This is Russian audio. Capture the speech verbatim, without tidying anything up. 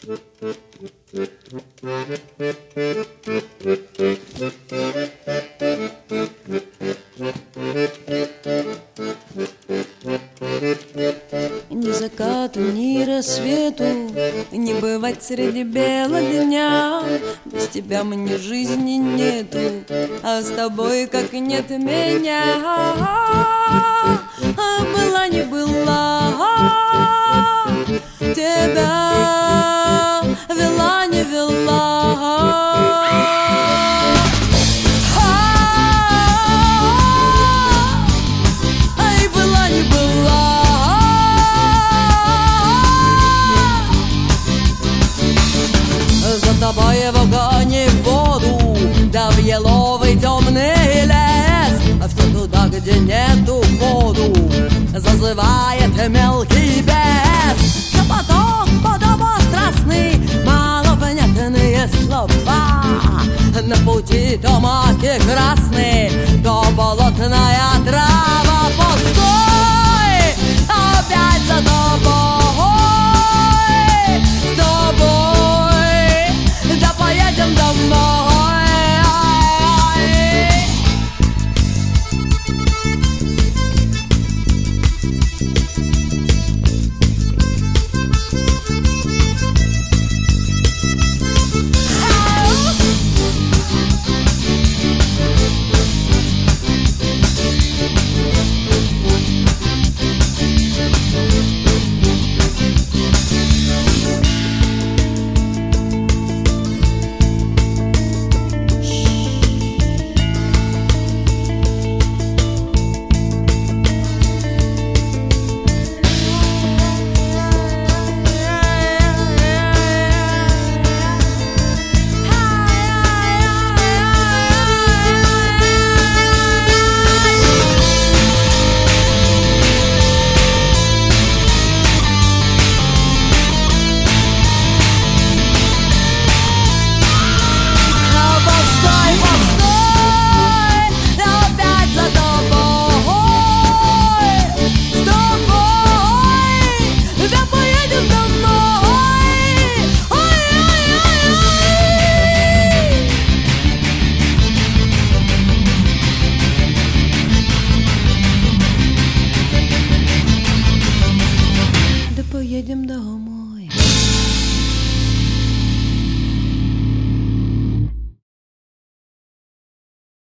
Ни закату, ни рассвету не бывать среди бела дня. Без тебя мне жизни нету, а с тобой как нет меня. А была не была, тебя вела не вела. За тобой в огонь и в воду, да в еловый темный лес, а все туда, где нету воду, зазывает мелкий бес. Шепоток подобострастный, малопонятные слова, на пути то маки красные, то болотная